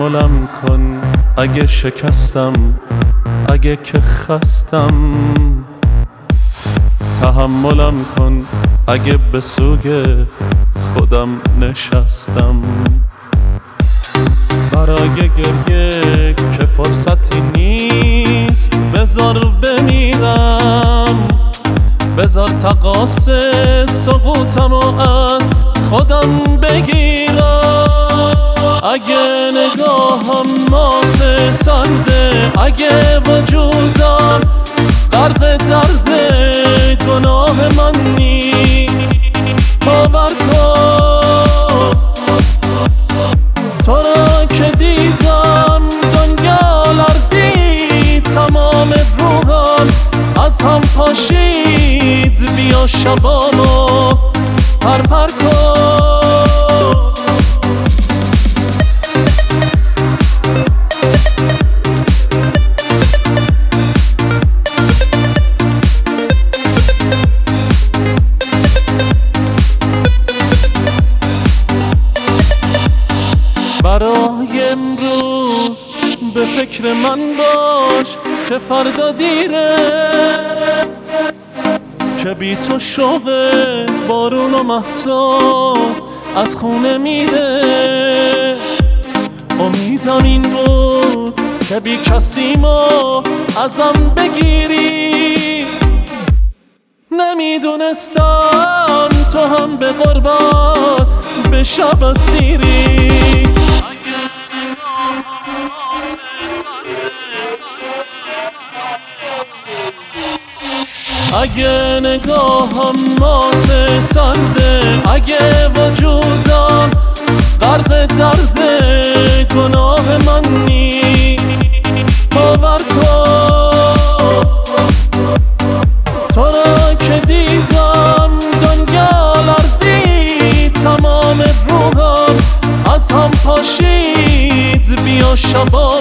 تحملم کن اگه شکستم، اگه که خستم. تحملم کن اگه به سوگ خودم نشستم. برای گریه که فرصتی نیست، بذار بمیرم، بذار تقاص سقوطمو از خودم بگیرم. اگه نگاهم مات سرده، اگه وجودم غرق درد گناه من نیست، باور کن تو را که دیدم دنیا لرزید، تمام روحم از هم پاشید. بیا شبامو پرپر کن. برای امروز به فکر من باش که فردا دیره، که بی تو شوق بارون و مهتاب از خونه میره. امیدم این بود که بی کسیمو ازم بگیری، نمیدونستم تو هم به غربت به شب اسیری. اگه نگاهم مات سرده، اگه وجودم غرق درد گناه من نیست، باور کن تو را که دیدم دنیا لرزید، تمام روحم از هم پاشید. بیا شبا